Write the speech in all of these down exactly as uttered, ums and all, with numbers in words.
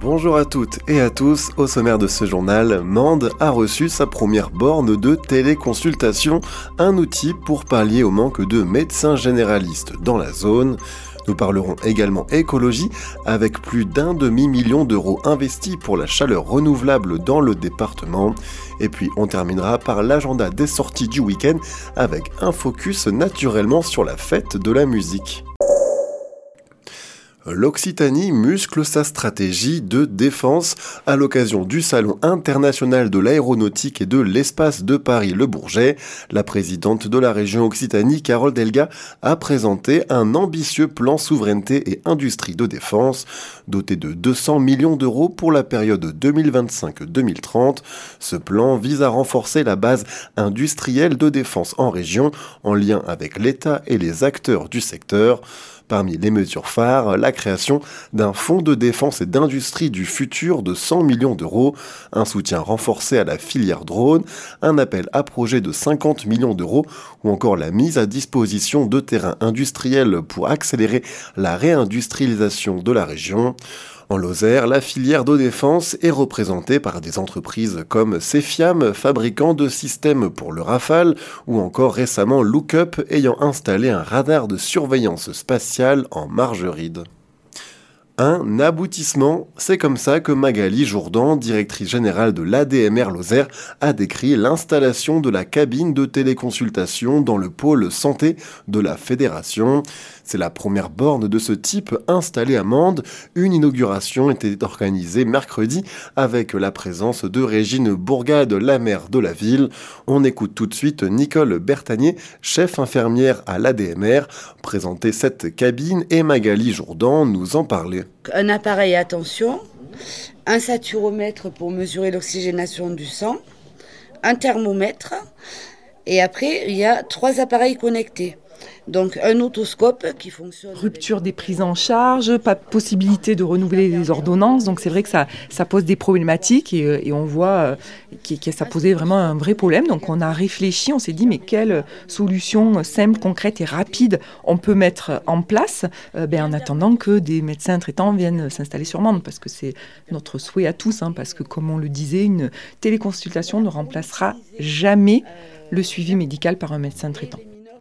Bonjour à toutes et à tous, au sommaire de ce journal, Mende a reçu sa première borne de téléconsultation, un outil pour pallier au manque de médecins généralistes dans la zone. Nous parlerons également écologie avec plus d'un demi-million d'euros investis pour la chaleur renouvelable dans le département. Et puis on terminera par l'agenda des sorties du week-end avec un focus naturellement sur la fête de la musique. L'Occitanie muscle sa stratégie de défense à l'occasion du Salon international de l'aéronautique et de l'espace de Paris-Le Bourget. La présidente de la région Occitanie, Carole Delga, a présenté un ambitieux plan souveraineté et industrie de défense, doté de deux cents millions d'euros pour la période deux mille vingt-cinq à deux mille trente. Ce plan vise à renforcer la base industrielle de défense en région, en lien avec l'État et les acteurs du secteur. Parmi les mesures phares, la création d'un fonds de défense et d'industrie du futur de cent millions d'euros, un soutien renforcé à la filière drone, un appel à projet de cinquante millions d'euros ou encore la mise à disposition de terrains industriels pour accélérer la réindustrialisation de la région. En Lozère, la filière de défense est représentée par des entreprises comme Cefiam, fabricant de systèmes pour le Rafale, ou encore récemment Lookup, ayant installé un radar de surveillance spatiale en Margeride. Un aboutissement, c'est comme ça que Magali Jourdan, directrice générale de l'A D M R Lozère, a décrit l'installation de la cabine de téléconsultation dans le pôle santé de la fédération. C'est la première borne de ce type installée à Mende. Une inauguration était organisée mercredi avec la présence de Régine Bourgade, la maire de la ville. On écoute tout de suite Nicole Bertanier, chef infirmière à l'A D M R, présenter cette cabine et Magali Jourdan nous en parlait. Un appareil à tension, un saturomètre pour mesurer l'oxygénation du sang, un thermomètre et après il y a trois appareils connectés. Donc un otoscope qui fonctionne... Rupture des prises en charge, pas de possibilité de renouveler les ordonnances. Donc c'est vrai que ça, ça pose des problématiques et, et on voit euh, que, que ça posait vraiment un vrai problème. Donc on a réfléchi, on s'est dit mais quelle solution simple, concrète et rapide on peut mettre en place euh, ben, en attendant que des médecins traitants viennent s'installer sur Mende. Parce que c'est notre souhait à tous. Hein, parce que comme on le disait, une téléconsultation ne remplacera jamais le suivi médical par un médecin traitant.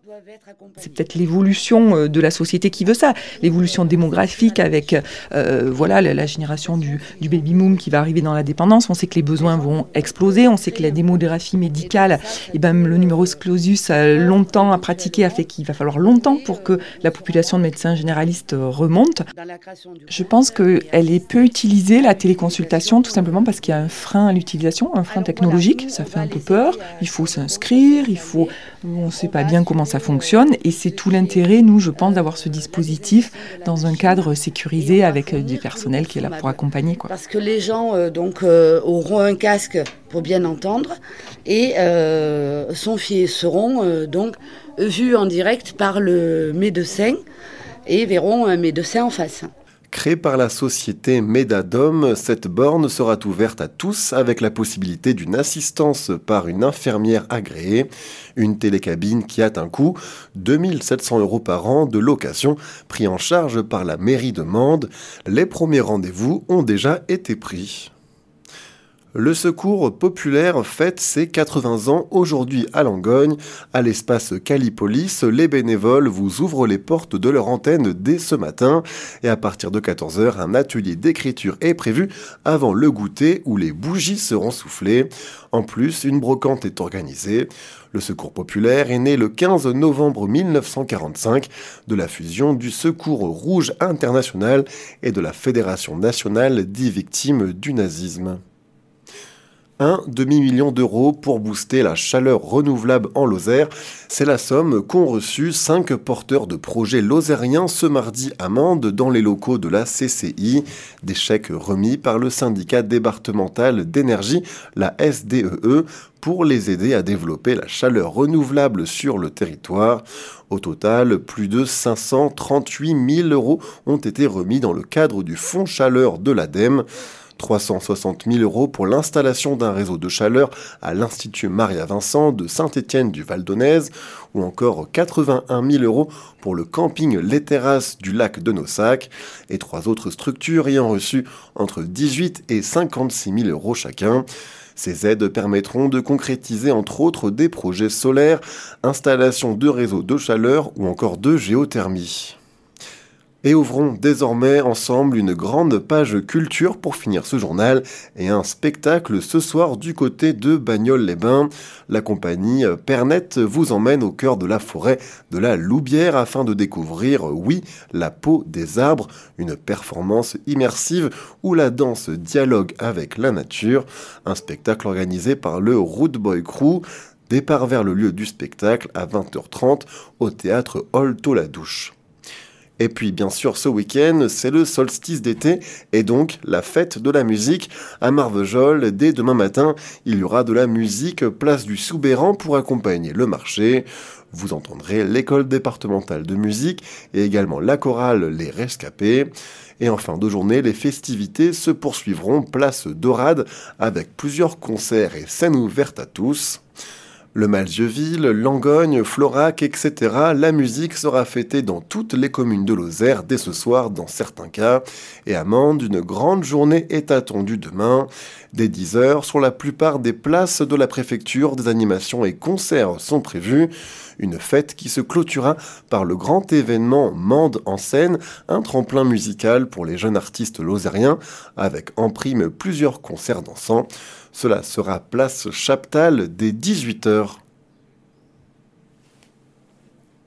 C'est peut-être l'évolution de la société qui veut ça, l'évolution démographique avec euh, voilà, la, la génération du, du baby-boom qui va arriver dans la dépendance. On sait que les besoins vont exploser, on sait que la démographie médicale, et ben, le numerus clausus a longtemps à pratiquer, a fait qu'il va falloir longtemps pour que la population de médecins généralistes remonte. Je pense qu'elle est peu utilisée, la téléconsultation, tout simplement parce qu'il y a un frein à l'utilisation, un frein technologique, ça fait un peu peur, il faut s'inscrire, il faut, on ne sait pas bien comment ça fonctionne et c'est tout l'intérêt, nous, je pense, d'avoir ce dispositif dans un cadre sécurisé avec des personnels qui est là pour accompagner, quoi. Parce que les gens euh, donc, euh, auront un casque pour bien entendre et euh, sont, seront euh, donc vus en direct par le médecin et verront un médecin en face. Créée par la société Medadom, cette borne sera ouverte à tous avec la possibilité d'une assistance par une infirmière agréée. Une télécabine qui a un coût deux mille sept cents euros par an de location, pris en charge par la mairie de Mende. Les premiers rendez-vous ont déjà été pris. Le Secours populaire fête ses quatre-vingts ans aujourd'hui à Langogne. À l'espace Calipolis, les bénévoles vous ouvrent les portes de leur antenne dès ce matin. Et à partir de quatorze heures, un atelier d'écriture est prévu avant le goûter où les bougies seront soufflées. En plus, une brocante est organisée. Le Secours populaire est né le quinze novembre mille neuf cent quarante-cinq de la fusion du Secours rouge international et de la Fédération nationale des victimes du nazisme. Un demi-million d'euros pour booster la chaleur renouvelable en Lozère. C'est la somme qu'ont reçu cinq porteurs de projets lozériens ce mardi à Mende dans les locaux de la C C I. Des chèques remis par le syndicat départemental d'énergie, la S D E E, pour les aider à développer la chaleur renouvelable sur le territoire. Au total, plus de cinq cent trente-huit mille euros ont été remis dans le cadre du fonds chaleur de l'A D E M. trois cent soixante mille euros pour l'installation d'un réseau de chaleur à l'Institut Maria-Vincent de Saint-Étienne-du-Val-d'Aunaise, ou encore quatre-vingt-un mille euros pour le camping Les Terrasses du lac de Nossac, et trois autres structures ayant reçu entre dix-huit et cinquante-six mille euros chacun. Ces aides permettront de concrétiser entre autres des projets solaires, installation de réseaux de chaleur ou encore de géothermie. Et ouvrons désormais ensemble une grande page culture pour finir ce journal et un spectacle ce soir du côté de Bagnoles-les-Bains. La compagnie Pernette vous emmène au cœur de la forêt de la Loubière afin de découvrir, oui, la peau des arbres, une performance immersive où la danse dialogue avec la nature. Un spectacle organisé par le Root Boy Crew. Départ vers le lieu du spectacle à vingt heures trente au théâtre Olto-la-Douche. Et puis bien sûr ce week-end, c'est le solstice d'été et donc la fête de la musique à Marvejols. Dès demain matin, il y aura de la musique place du Soubeyran pour accompagner le marché. Vous entendrez l'école départementale de musique et également la chorale Les Rescapés. Et en fin de journée, les festivités se poursuivront place d'Orade avec plusieurs concerts et scènes ouvertes à tous. Le Malzieuville, Langogne, Florac, et cetera. La musique sera fêtée dans toutes les communes de Lozère dès ce soir dans certains cas. Et à Mende, une grande journée est attendue demain. Dès dix heures, sur la plupart des places de la préfecture, des animations et concerts sont prévus. Une fête qui se clôturera par le grand événement Mende en scène, un tremplin musical pour les jeunes artistes lozériens, avec en prime plusieurs concerts dansants. Cela sera place Chaptal dès dix-huit heures.